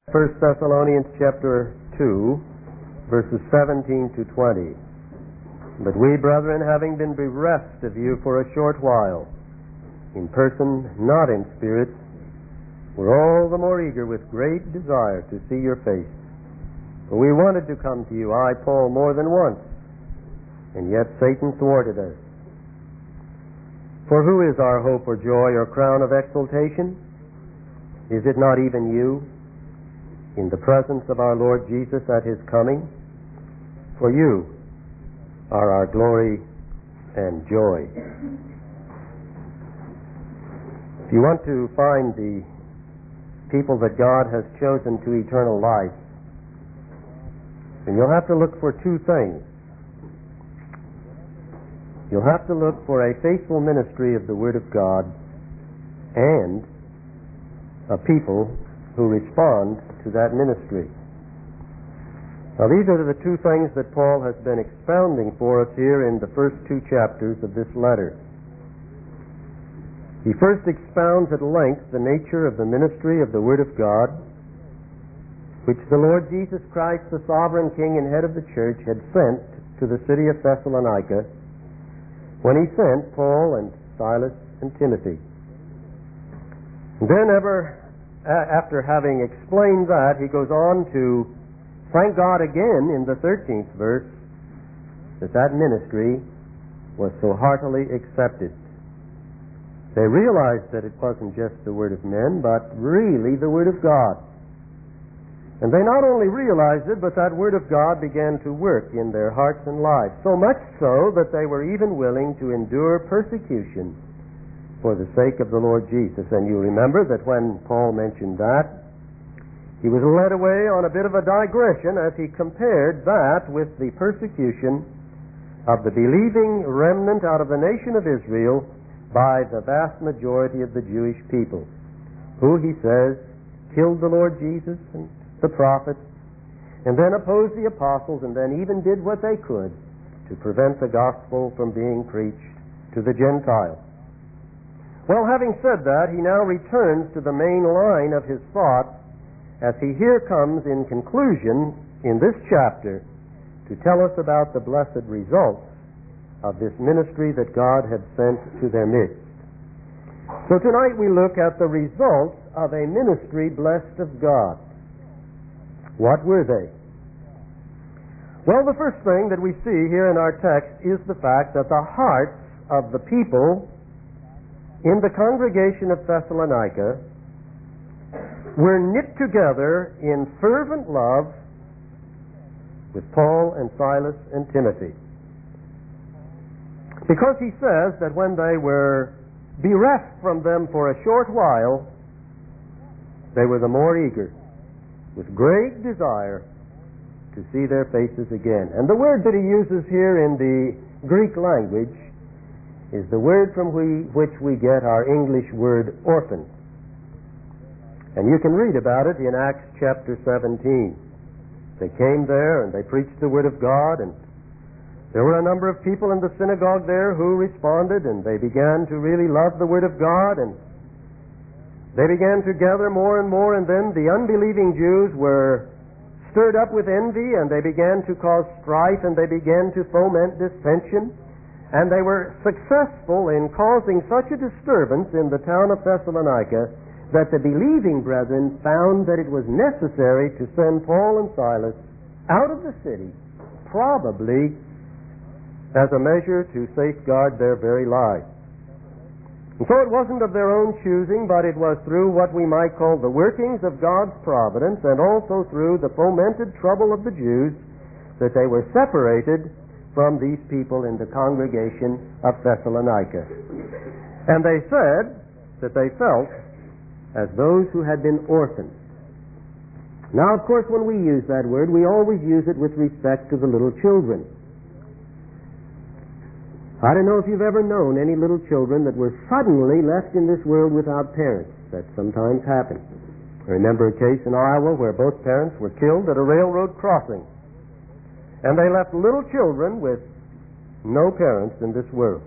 1 Thessalonians chapter 2, verses 17 to 20. But we, brethren, having been bereft of you for a short while, in person, not in spirit, were all the more eager with great desire to see your face. For we wanted to come to you, I, Paul, more than once, and yet Satan thwarted us. For who is our hope or joy or crown of exaltation? Is it not even you, in the presence of our Lord Jesus at His coming? For you are our glory and joy. If you want to find the people that God has chosen to eternal life, then you'll have to look for two things. You'll have to look for a faithful ministry of the Word of God and a people who respond to that ministry. Now, these are the two things that Paul has been expounding for us here in the first two chapters of this letter. He first expounds at length the nature of the ministry of the Word of God, which the Lord Jesus Christ, the sovereign King and head of the church, had sent to the city of Thessalonica when He sent Paul and Silas and Timothy. And then after having explained that, he goes on to thank God again in the 13th verse that ministry was so heartily accepted. They realized that it wasn't just the word of men, but really the word of God. And they not only realized it, but that word of God began to work in their hearts and lives, so much so that they were even willing to endure persecution for the sake of the Lord Jesus. And you remember that when Paul mentioned that, he was led away on a bit of a digression as he compared that with the persecution of the believing remnant out of the nation of Israel by the vast majority of the Jewish people, who, he says, killed the Lord Jesus and the prophets, and then opposed the apostles, and then even did what they could to prevent the gospel from being preached to the Gentiles. Well, having said that, he now returns to the main line of his thought as he here comes in conclusion in this chapter to tell us about the blessed results of this ministry that God had sent to their midst. So tonight we look at the results of a ministry blessed of God. What were they? Well, the first thing that we see here in our text is the fact that the hearts of the people in the congregation of Thessalonica were knit together in fervent love with Paul and Silas and Timothy. Because he says that when they were bereft from them for a short while, they were the more eager, with great desire, to see their faces again. And the word that he uses here in the Greek language is the word from which we get our English word orphan. And you can read about it in Acts chapter 17. They came there and they preached the word of God, and there were a number of people in the synagogue there who responded, and they began to really love the word of God, and they began to gather more and more, and then the unbelieving Jews were stirred up with envy, and they began to cause strife, and they began to foment dissension. And they were successful in causing such a disturbance in the town of Thessalonica that the believing brethren found that it was necessary to send Paul and Silas out of the city, probably as a measure to safeguard their very lives. And so it wasn't of their own choosing, but it was through what we might call the workings of God's providence, and also through the fomented trouble of the Jews, that they were separated from these people in the congregation of Thessalonica. And they said that they felt as those who had been orphaned. Now, of course, when we use that word, we always use it with respect to the little children. I don't know if you've ever known any little children that were suddenly left in this world without parents. That sometimes happens. I remember a case in Iowa where both parents were killed at a railroad crossing. And they left little children with no parents in this world.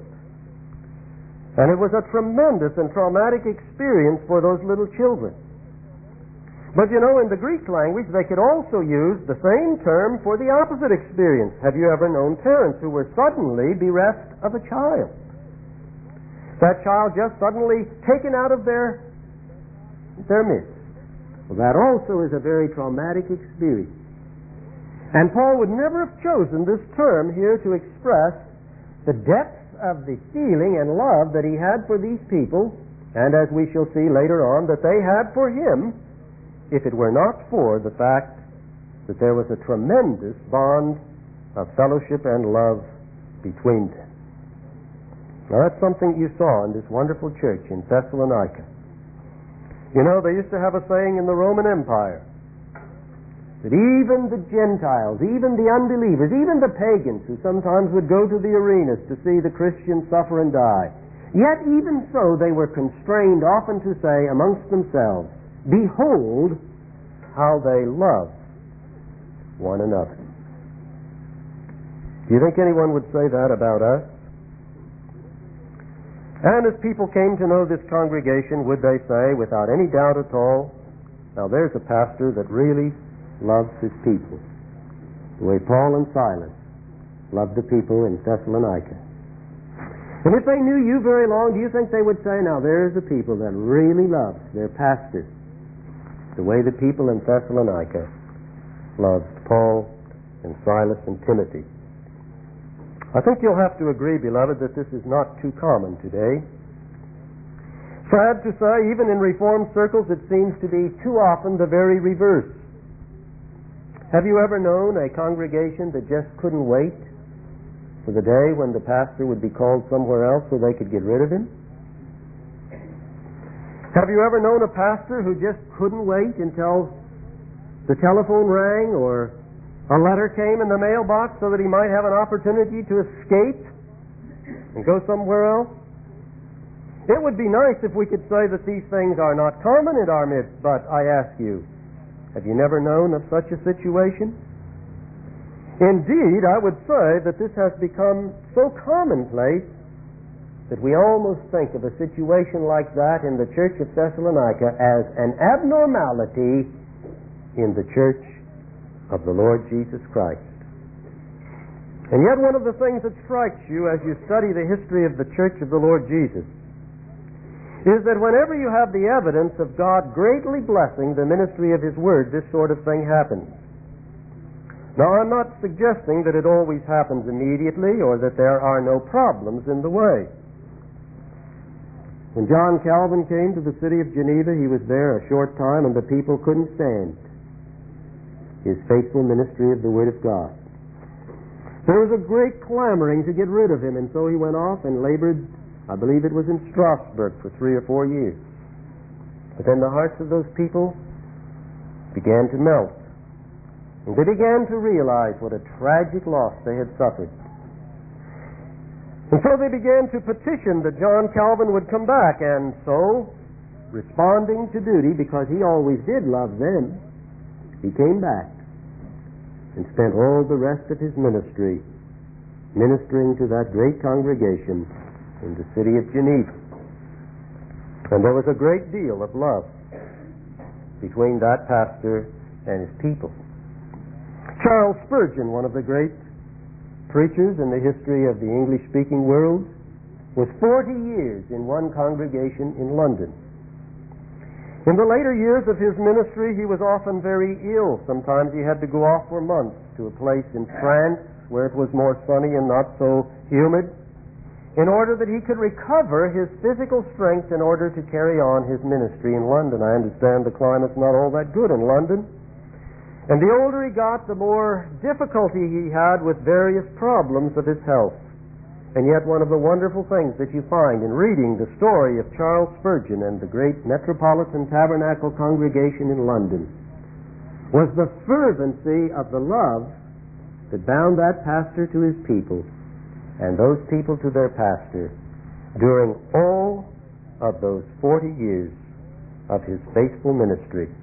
And it was a tremendous and traumatic experience for those little children. But you know, in the Greek language, they could also use the same term for the opposite experience. Have you ever known parents who were suddenly bereft of a child? That child just suddenly taken out of their midst. Well, that also is a very traumatic experience. And Paul would never have chosen this term here to express the depth of the feeling and love that he had for these people, and as we shall see later on, that they had for him, if it were not for the fact that there was a tremendous bond of fellowship and love between them. Now that's something you saw in this wonderful church in Thessalonica. You know, they used to have a saying in the Roman Empire that even the Gentiles, even the unbelievers, even the pagans who sometimes would go to the arenas to see the Christians suffer and die, yet even so they were constrained often to say amongst themselves, "Behold how they love one another." Do you think anyone would say that about us? And as people came to know this congregation, would they say, without any doubt at all, now there's a pastor that really loves his people, the way Paul and Silas loved the people in Thessalonica. And if they knew you very long, do you think they would say, now there's a people that really loves their pastor, the way the people in Thessalonica loved Paul and Silas and Timothy? I think you'll have to agree, beloved, that this is not too common today. Sad to say, even in Reformed circles, it seems to be too often the very reverse. Have you ever known a congregation that just couldn't wait for the day when the pastor would be called somewhere else so they could get rid of him? Have you ever known a pastor who just couldn't wait until the telephone rang or a letter came in the mailbox so that he might have an opportunity to escape and go somewhere else? It would be nice if we could say that these things are not common in our midst, but I ask you, have you never known of such a situation? Indeed, I would say that this has become so commonplace that we almost think of a situation like that in the church of Thessalonica as an abnormality in the church of the Lord Jesus Christ. And yet one of the things that strikes you as you study the history of the church of the Lord Jesus is that whenever you have the evidence of God greatly blessing the ministry of His Word, this sort of thing happens. Now, I'm not suggesting that it always happens immediately or that there are no problems in the way. When John Calvin came to the city of Geneva, he was there a short time and the people couldn't stand his faithful ministry of the Word of God. There was a great clamoring to get rid of him, and so he went off and labored, I believe it was in Strasbourg, for 3 or 4 years. But then the hearts of those people began to melt, and they began to realize what a tragic loss they had suffered. And so they began to petition that John Calvin would come back, and so, responding to duty, because he always did love them, he came back and spent all the rest of his ministry ministering to that great congregation in the city of Geneva. And there was a great deal of love between that pastor and his people. Charles Spurgeon, one of the great preachers in the history of the English-speaking world, was 40 years in one congregation in London. In the later years of his ministry, he was often very ill. Sometimes he had to go off for months to a place in France where it was more sunny and not so humid, in order that he could recover his physical strength in order to carry on his ministry in London. I understand the climate's not all that good in London. And the older he got, the more difficulty he had with various problems of his health. And yet one of the wonderful things that you find in reading the story of Charles Spurgeon and the great Metropolitan Tabernacle congregation in London was the fervency of the love that bound that pastor to his people and those people to their pastor during all of those 40 years of his faithful ministry.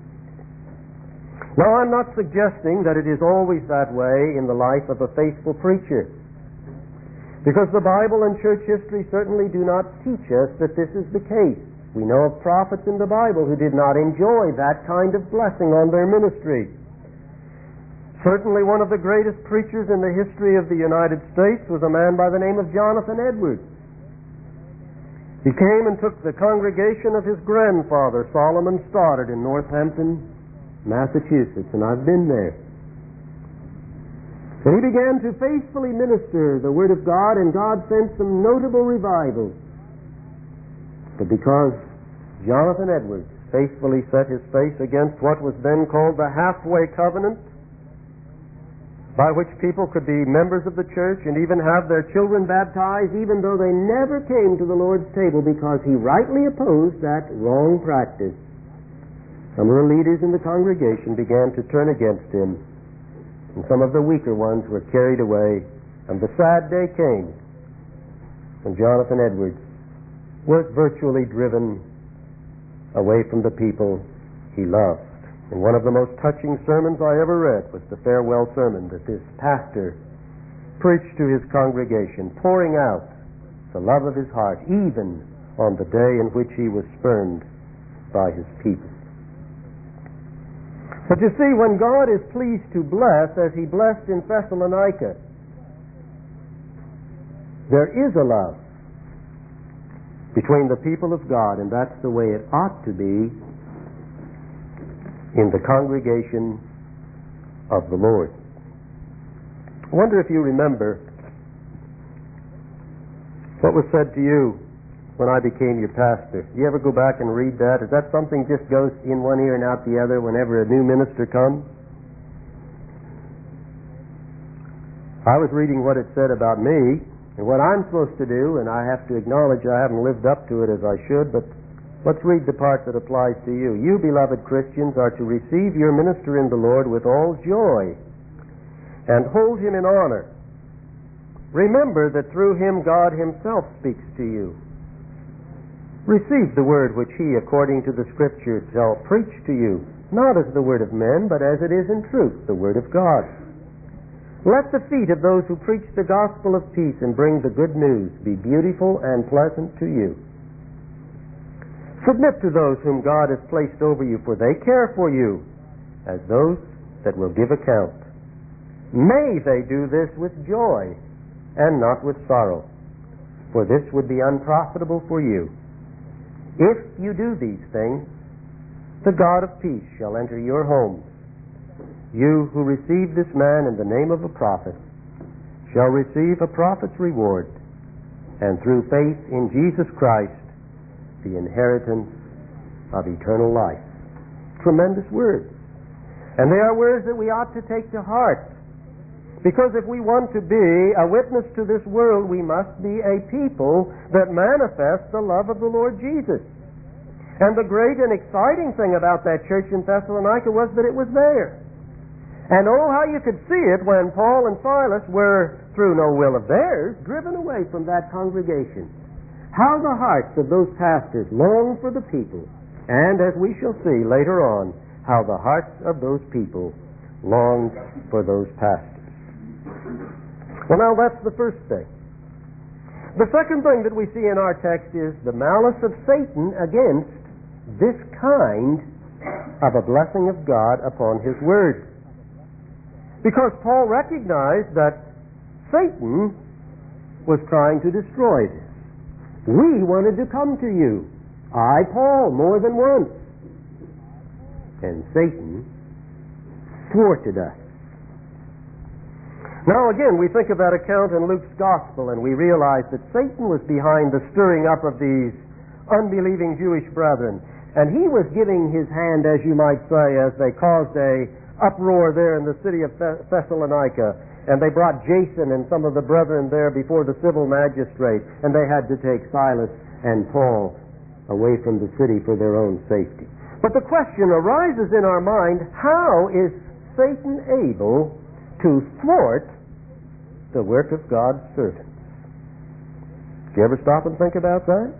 Now, I'm not suggesting that it is always that way in the life of a faithful preacher, because the Bible and church history certainly do not teach us that this is the case. We know of prophets in the Bible who did not enjoy that kind of blessing on their ministry. Certainly one of the greatest preachers in the history of the United States was a man by the name of Jonathan Edwards. He came and took the congregation of his grandfather, Solomon Stoddard, in Northampton, Massachusetts, and I've been there. And he began to faithfully minister the Word of God, and God sent some notable revivals. But because Jonathan Edwards faithfully set his face against what was then called the halfway covenant, by which people could be members of the church and even have their children baptized even though they never came to the Lord's table, because he rightly opposed that wrong practice, some of the leaders in the congregation began to turn against him, and some of the weaker ones were carried away, and the sad day came when Jonathan Edwards was virtually driven away from the people he loved. And one of the most touching sermons I ever read was the farewell sermon that this pastor preached to his congregation, pouring out the love of his heart, even on the day in which he was spurned by his people. But you see, when God is pleased to bless, as he blessed in Thessalonica, there is a love between the people of God, and that's the way it ought to be in the congregation of the Lord. I wonder if you remember what was said to you when I became your pastor. Do you ever go back and read that? Is that something just goes in one ear and out the other whenever a new minister comes? I was reading what it said about me and what I'm supposed to do, and I have to acknowledge I haven't lived up to it as I should, but let's read the part that applies to you. You, beloved Christians, are to receive your minister in the Lord with all joy and hold him in honor. Remember that through him God himself speaks to you. Receive the word which he, according to the Scripture, shall preach to you, not as the word of men, but as it is in truth, the word of God. Let the feet of those who preach the gospel of peace and bring the good news be beautiful and pleasant to you. Submit to those whom God has placed over you, for they care for you as those that will give account. May they do this with joy and not with sorrow, for this would be unprofitable for you. If you do these things, the God of peace shall enter your homes. You who receive this man in the name of a prophet shall receive a prophet's reward, and through faith in Jesus Christ, the inheritance of eternal life. Tremendous words. And they are words that we ought to take to heart. Because if we want to be a witness to this world, we must be a people that manifest the love of the Lord Jesus. And the great and exciting thing about that church in Thessalonica was that it was there. And oh, how you could see it when Paul and Silas were, through no will of theirs, driven away from that congregation. How the hearts of those pastors longed for the people, and as we shall see later on, how the hearts of those people longed for those pastors. Well, now that's the first thing. The second thing that we see in our text is the malice of Satan against this kind of a blessing of God upon his word. Because Paul recognized that Satan was trying to destroy this. We wanted to come to you, I, Paul, more than once. And Satan thwarted us. Now again, we think of that account in Luke's Gospel, and we realize that Satan was behind the stirring up of these unbelieving Jewish brethren. And he was giving his hand, as you might say, as they caused a uproar there in the city of Thessalonica. And they brought Jason and some of the brethren there before the civil magistrate, and they had to take Silas and Paul away from the city for their own safety. But the question arises in our mind, how is Satan able to thwart the work of God's servants? Did you ever stop and think about that?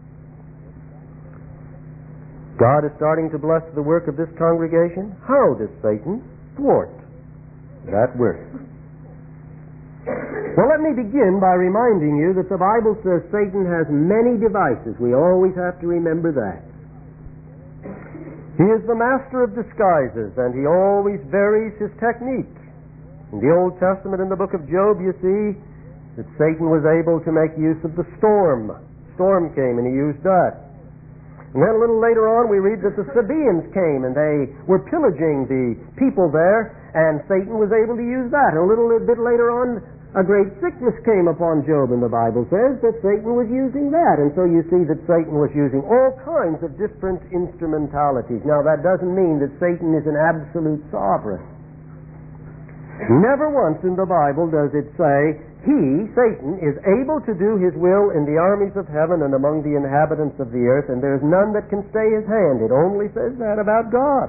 God is starting to bless the work of this congregation. How does Satan thwart that work? Well, let me begin by reminding you that the Bible says Satan has many devices. We always have to remember that. He is the master of disguises, and he always varies his technique. In the Old Testament, in the book of Job, you see that Satan was able to make use of the storm. Storm came, and he used that. And then a little later on, we read that the Sabaeans came, and they were pillaging the people there, and Satan was able to use that. And a little bit later on, a great sickness came upon Job, and the Bible says that Satan was using that. And so you see that Satan was using all kinds of different instrumentalities. Now, that doesn't mean that Satan is an absolute sovereign. Never once in the Bible does it say, he, Satan, is able to do his will in the armies of heaven and among the inhabitants of the earth, and there's none that can stay his hand. It only says that about God.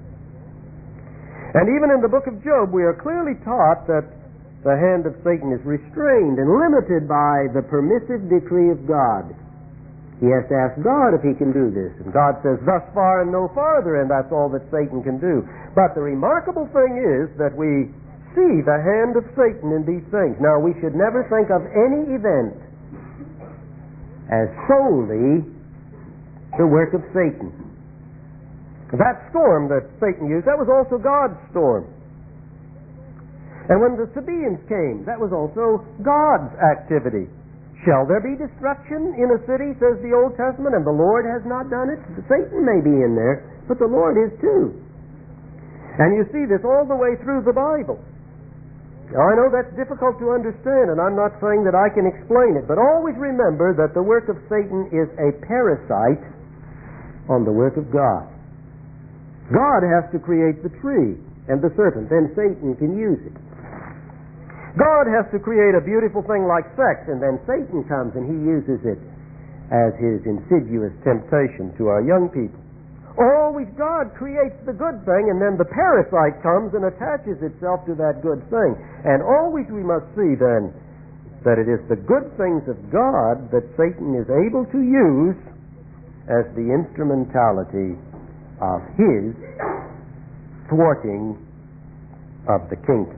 And even in the book of Job, we are clearly taught that the hand of Satan is restrained and limited by the permissive decree of God. He has to ask God if he can do this. And God says, thus far and no farther, and that's all that Satan can do. But the remarkable thing is that we see the hand of Satan in these things. Now, we should never think of any event as solely the work of Satan. That storm that Satan used, that was also God's storm. And when the Sabaeans came, that was also God's activity. Shall there be destruction in a city, says the Old Testament, and the Lord has not done it? Satan may be in there, but the Lord is too. And you see this all the way through the Bible. Now, I know that's difficult to understand, and I'm not saying that I can explain it, but always remember that the work of Satan is a parasite on the work of God. God has to create the tree and the serpent, then Satan can use it. God has to create a beautiful thing like sex, and then Satan comes and he uses it as his insidious temptation to our young people. Always God creates the good thing, and then the parasite comes and attaches itself to that good thing. And always we must see then that it is the good things of God that Satan is able to use as the instrumentality of his thwarting of the kingdom.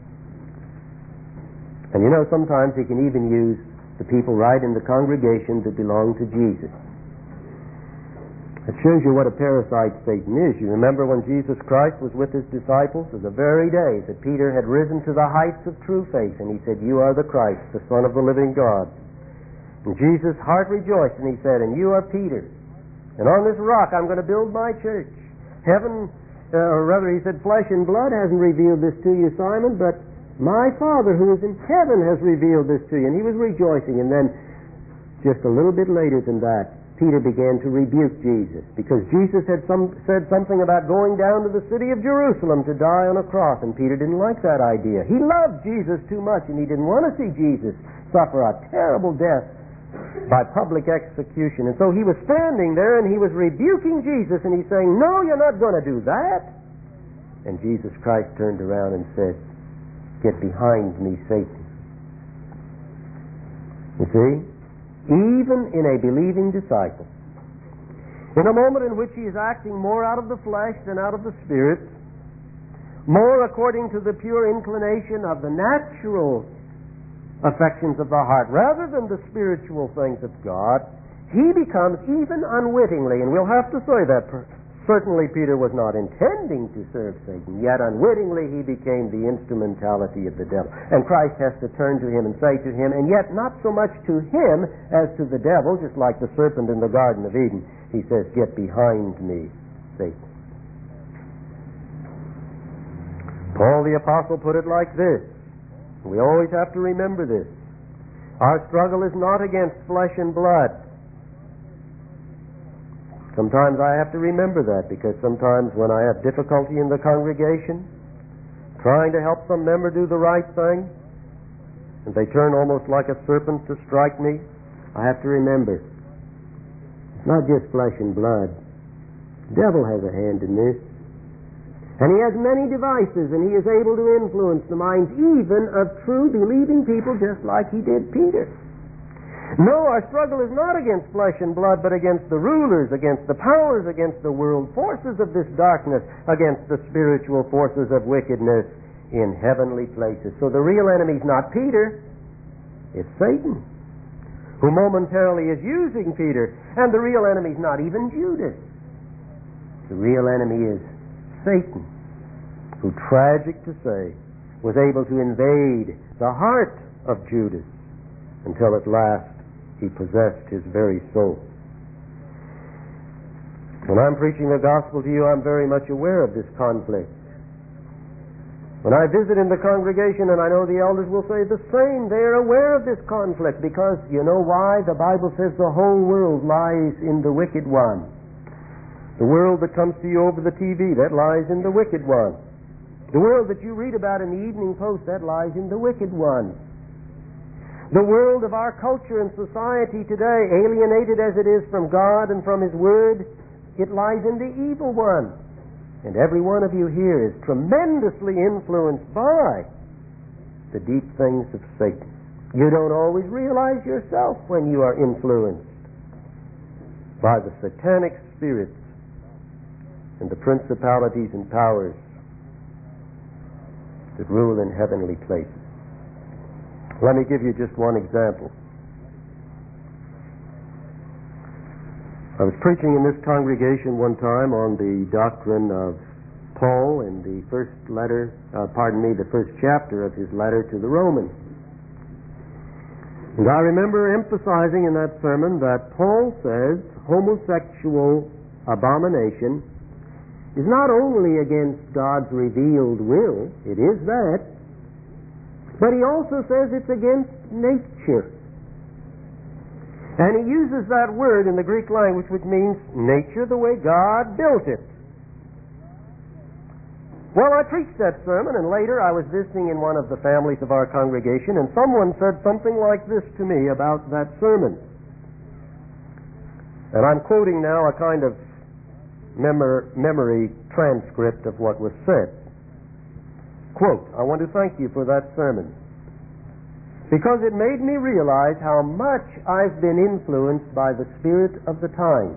And you know, sometimes he can even use the people right in the congregation that belong to Jesus. It shows you what a parasite Satan is. You remember when Jesus Christ was with his disciples, it was the very day that Peter had risen to the heights of true faith, and he said, "You are the Christ, the Son of the living God." And Jesus' heart rejoiced, and he said, "And you are Peter, and on this rock I'm going to build my church." Heaven, or rather he said, flesh and blood hasn't revealed this to you, Simon, but my Father who is in heaven has revealed this to you. And he was rejoicing. And then just a little bit later than that, Peter began to rebuke Jesus, because Jesus had said something about going down to the city of Jerusalem to die on a cross, and Peter didn't like that idea. He loved Jesus too much, and he didn't want to see Jesus suffer a terrible death by public execution. And so he was standing there and he was rebuking Jesus, and he's saying, "No, you're not going to do that." And Jesus Christ turned around and said, "Get behind me, Satan." You see? Even in a believing disciple, in a moment in which he is acting more out of the flesh than out of the Spirit, more according to the pure inclination of the natural affections of the heart rather than the spiritual things of God, he becomes even unwittingly, and we'll have to say that certainly Peter was not intending to serve Satan, yet unwittingly he became the instrumentality of the devil. And Christ has to turn to him and say to him, and yet not so much to him as to the devil, just like the serpent in the Garden of Eden, he says, "Get behind me, Satan." Paul the Apostle put it like this. We always have to remember this. Our struggle is not against flesh and blood. Sometimes I have to remember that, because sometimes when I have difficulty in the congregation, trying to help some member do the right thing, and they turn almost like a serpent to strike me, I have to remember, it's not just flesh and blood. The devil has a hand in this. And he has many devices, and he is able to influence the minds even of true believing people, just like he did Peter. No, our struggle is not against flesh and blood, but against the rulers, against the powers, against the world forces of this darkness, against the spiritual forces of wickedness in heavenly places. So the real enemy is not Peter, It's Satan, who momentarily is using Peter. And the real enemy is not even Judas. The real enemy is Satan, who, tragic to say, was able to invade the heart of Judas until at last he possessed his very soul. When I'm preaching the gospel to you, I'm very much aware of this conflict. When I visit in the congregation, and I know the elders will say the same, they are aware of this conflict because you know why? The Bible says the whole world lies in the wicked one. The world that comes to you over the TV, that lies in the wicked one. The world that you read about in the Evening Post, that lies in the wicked one. The world of our culture and society today, alienated as it is from God and from His Word, it lies in the evil one. And every one of you here is tremendously influenced by the deep things of Satan. You don't always realize yourself when you are influenced by the satanic spirits and the principalities and powers that rule in heavenly places. Let me give you just one example. I was preaching in this congregation one time on the doctrine of Paul in the first chapter of his letter to the Romans. And I remember emphasizing in that sermon that Paul says homosexual abomination is not only against God's revealed will, it is that, but he also says it's against nature. And he uses that word in the Greek language, which means nature the way God built it. Well, I preached that sermon, and later I was visiting in one of the families of our congregation, and someone said something like this to me about that sermon. And I'm quoting now a kind of memory transcript of what was said. Quote, "I want to thank you for that sermon, because it made me realize how much I've been influenced by the spirit of the time.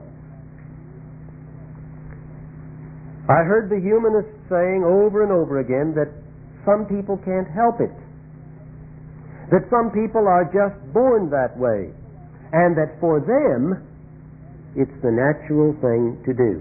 I heard the humanists saying over and over again that some people can't help it, that some people are just born that way, and that for them it's the natural thing to do.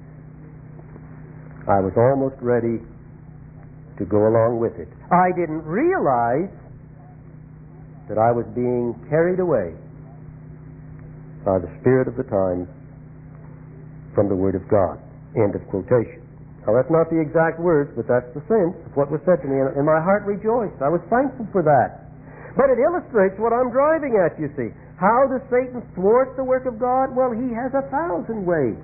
I was almost ready to go along with it. I didn't realize that I was being carried away by the spirit of the times from the Word of God." End of quotation. Now that's not the exact words, but that's the sense of what was said to me, and my heart rejoiced. I was thankful for that. But it illustrates what I'm driving at, you see. How does Satan thwart the work of God? Well, he has 1,000 ways.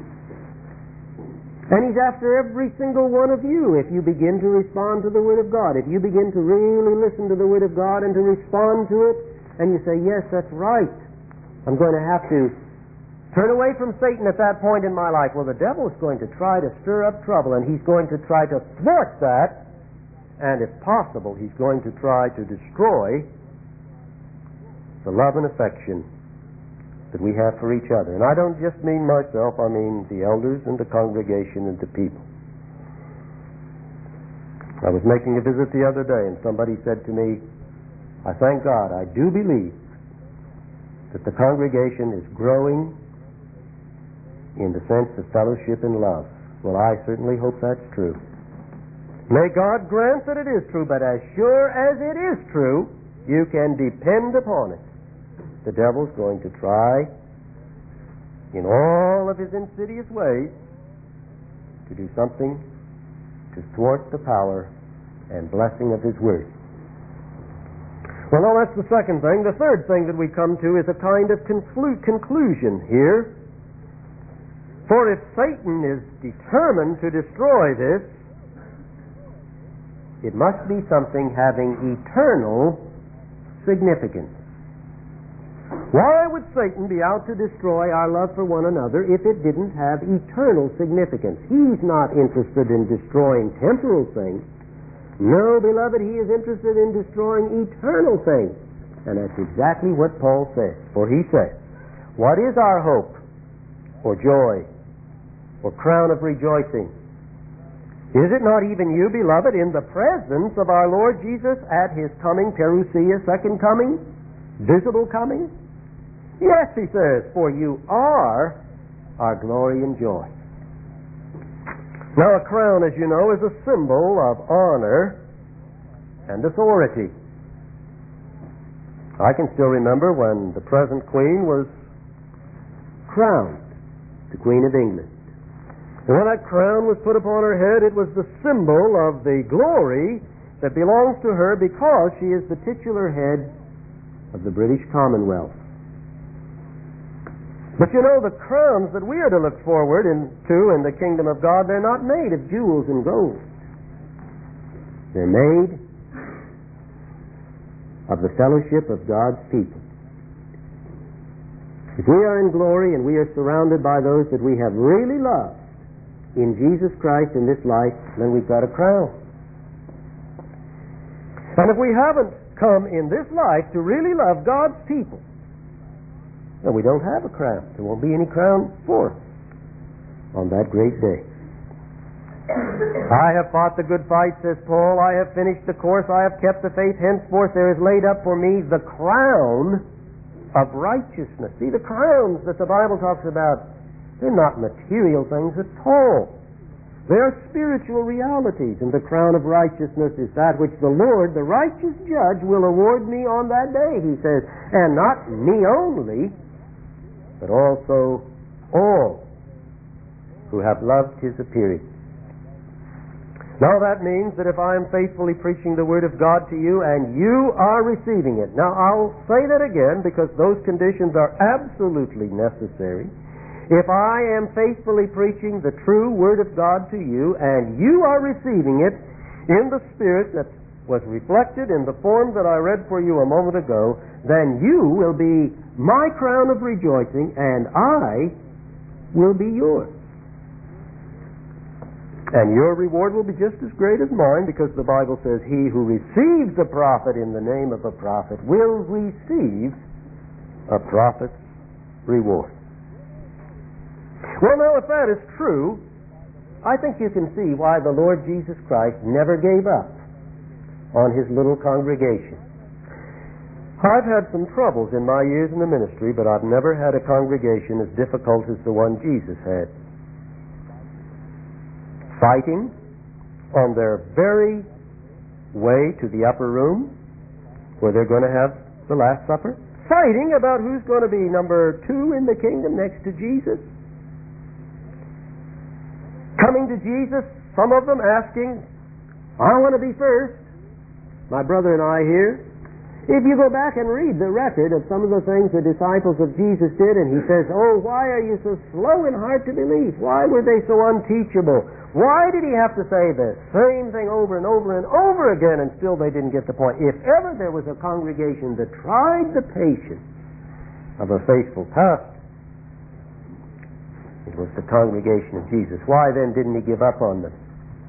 And he's after every single one of you if you begin to respond to the Word of God. If you begin to really listen to the Word of God and to respond to it, and you say, yes, that's right, I'm going to have to turn away from Satan at that point in my life. Well, the devil is going to try to stir up trouble, and he's going to try to thwart that, and if possible, he's going to try to destroy the love and affection that we have for each other. And I don't just mean myself, I mean the elders and the congregation and the people. I was making a visit the other day, and somebody said to me, I thank God, I do believe that the congregation is growing in the sense of fellowship and love. Well, I certainly hope that's true. May God grant that it is true, but as sure as it is true, you can depend upon it. The devil's going to try in all of his insidious ways to do something to thwart the power and blessing of his word. Well, now that's the second thing. The third thing that we come to is a kind of conclusion here. For if Satan is determined to destroy this, it must be something having eternal significance. Why would Satan be out to destroy our love for one another if it didn't have eternal significance? He's not interested in destroying temporal things. No, beloved, he is interested in destroying eternal things. And that's exactly what Paul says. For he says, what is our hope, or joy, or crown of rejoicing? Is it not even you, beloved, in the presence of our Lord Jesus at his coming, parousia, second coming? visible coming? Yes, he says, for you are our glory and joy. Now, a crown, as you know, is a symbol of honor and authority. I can still remember when the present Queen was crowned, the Queen of England. And when that crown was put upon her head, it was the symbol of the glory that belongs to her because she is the titular head of the British Commonwealth. But you know, the crowns that we are to look forward to in the kingdom of God, they're not made of jewels and gold. They're made of the fellowship of God's people. If we are in glory and we are surrounded by those that we have really loved in Jesus Christ in this life, then we've got a crown. And if we haven't come in this life to really love God's people, then we don't have a crown. There won't be any crown for us on that great day. I have fought the good fight, says Paul. I have finished the course. I have kept the faith. Henceforth there is laid up for me the crown of righteousness. See, the crowns that the Bible talks about, they're not material things at all. They are spiritual realities, and the crown of righteousness is that which the Lord, the righteous judge, will award me on that day, he says, and not me only, but also all who have loved his appearing. Now that means that if I am faithfully preaching the Word of God to you and you are receiving it. Now I'll say that again because those conditions are absolutely necessary. If I am faithfully preaching the true Word of God to you and you are receiving it in the Spirit that was reflected in the form that I read for you a moment ago, then you will be my crown of rejoicing and I will be yours. And your reward will be just as great as mine, because the Bible says he who receives a prophet in the name of a prophet will receive a prophet's reward. Well, now, if that is true, I think you can see why the Lord Jesus Christ never gave up on his little congregation. I've had some troubles in my years in the ministry, but I've never had a congregation as difficult as the one Jesus had. Fighting on their very way to the upper room where they're going to have the Last Supper. Fighting about who's going to be number 2 in the kingdom next to Jesus. Coming to Jesus, some of them asking, I want to be first. My brother and I here. If you go back and read the record of some of the things the disciples of Jesus did, and he says, oh, why are you so slow in heart to believe? Why were they so unteachable? Why did he have to say the same thing over and over and over again, and still they didn't get the point? If ever there was a congregation that tried the patience of a faithful pastor, it was the congregation of Jesus. Why then didn't he give up on them?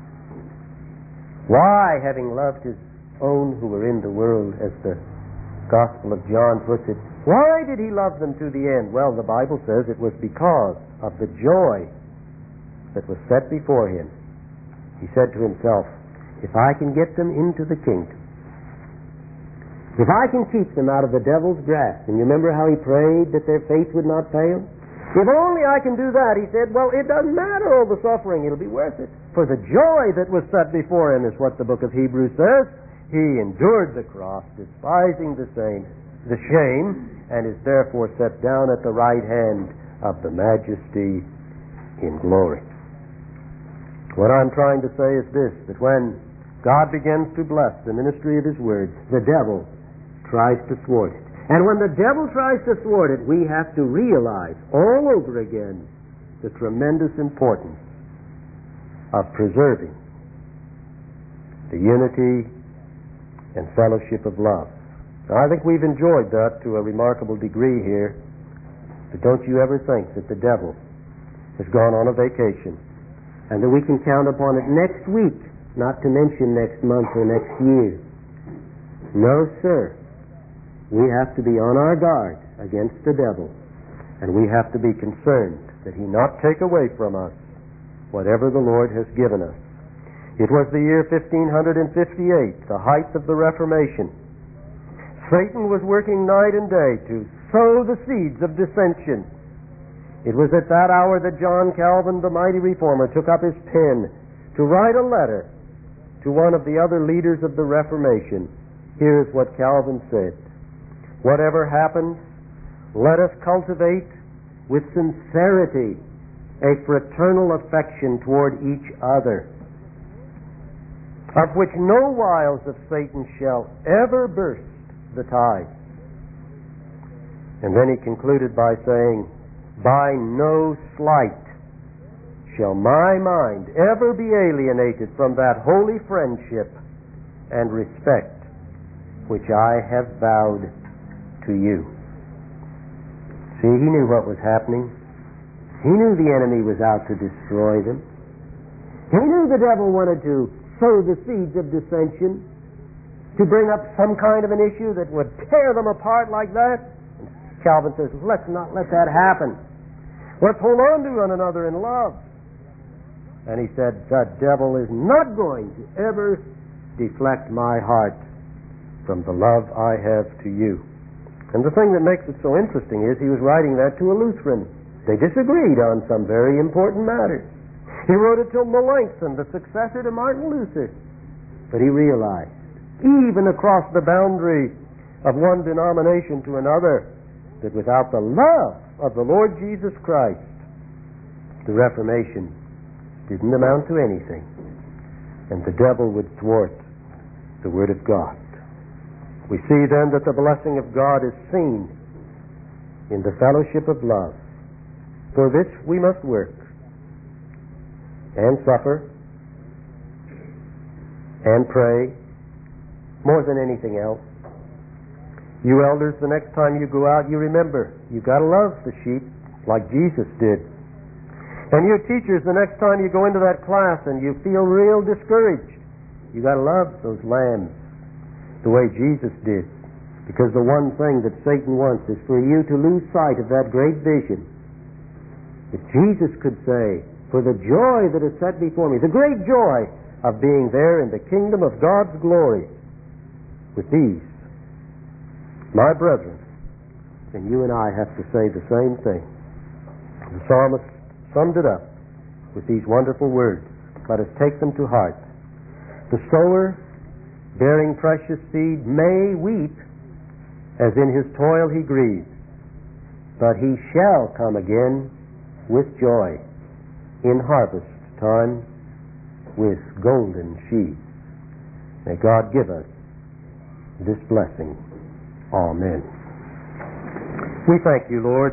Why, having loved his own who were in the world, as the Gospel of John puts it, why did he love them to the end? Well, the Bible says it was because of the joy that was set before him. He said to himself, if I can get them into the kingdom, if I can keep them out of the devil's grasp, and you remember how he prayed that their faith would not fail? If only I can do that, he said, well, it doesn't matter all the suffering, it'll be worth it. For the joy that was set before him is what the book of Hebrews says. He endured the cross, despising the shame, and is therefore set down at the right hand of the Majesty in glory. What I'm trying to say is this, that when God begins to bless the ministry of his word, the devil tries to thwart it. And when the devil tries to thwart it, we have to realize all over again the tremendous importance of preserving the unity and fellowship of love. Now, I think we've enjoyed that to a remarkable degree here, but don't you ever think that the devil has gone on a vacation and that we can count upon it next week, not to mention next month or next year. No, sir. We have to be on our guard against the devil, and we have to be concerned that he not take away from us whatever the Lord has given us. It was the year 1558, the height of the Reformation. Satan was working night and day to sow the seeds of dissension. It was at that hour that John Calvin, the mighty reformer, took up his pen to write a letter to one of the other leaders of the Reformation. Here's what Calvin said: "Whatever happens, let us cultivate with sincerity a fraternal affection toward each other, of which no wiles of Satan shall ever burst the tide." And then he concluded by saying, "By no slight shall my mind ever be alienated from that holy friendship and respect which I have vowed to you." See, he knew what was happening. He knew the enemy was out to destroy them. He knew the devil wanted to sow the seeds of dissension, to bring up some kind of an issue that would tear them apart like that. Calvin says, let's not let that happen. Let's hold on to one another in love. And he said, the devil is not going to ever deflect my heart from the love I have to you. And the thing that makes it so interesting is he was writing that to a Lutheran. They disagreed on some very important matters. He wrote it to Melanchthon, the successor to Martin Luther. But he realized, even across the boundary of one denomination to another, that without the love of the Lord Jesus Christ, the Reformation didn't amount to anything, and the devil would thwart the Word of God. We see then that the blessing of God is seen in the fellowship of love. For this we must work and suffer and pray more than anything else. You elders, the next time you go out, you remember, you've got to love the sheep like Jesus did. And you teachers, the next time you go into that class and you feel real discouraged, you've got to love those lambs the way Jesus did. Because the one thing that Satan wants is for you to lose sight of that great vision that Jesus could say, for the joy that is set before me, the great joy of being there in the kingdom of God's glory with these, my brethren. And you and I have to say the same thing. The psalmist summed it up with these wonderful words. Let us take them to heart. The sower, bearing precious seed, may weep, as in his toil he grieves, but he shall come again with joy in harvest time with golden sheaves. May God give us this blessing. Amen. We thank you, Lord,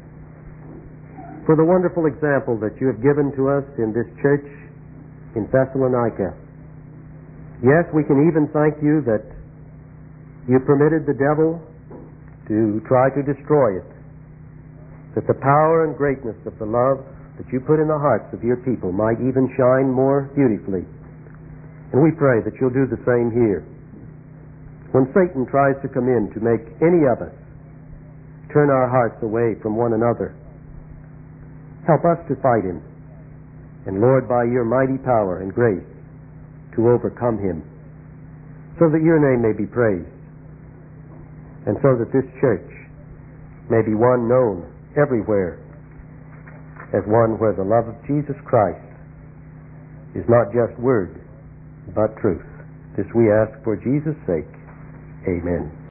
for the wonderful example that you have given to us in this church in Thessalonica. Yes, we can even thank you that you permitted the devil to try to destroy it, that the power and greatness of the love that you put in the hearts of your people might even shine more beautifully. And we pray that you'll do the same here. When Satan tries to come in to make any of us turn our hearts away from one another, help us to fight him. And Lord, by your mighty power and grace, to overcome him, so that your name may be praised, and so that this church may be one known everywhere as one where the love of Jesus Christ is not just word, but truth. This we ask for Jesus' sake. Amen.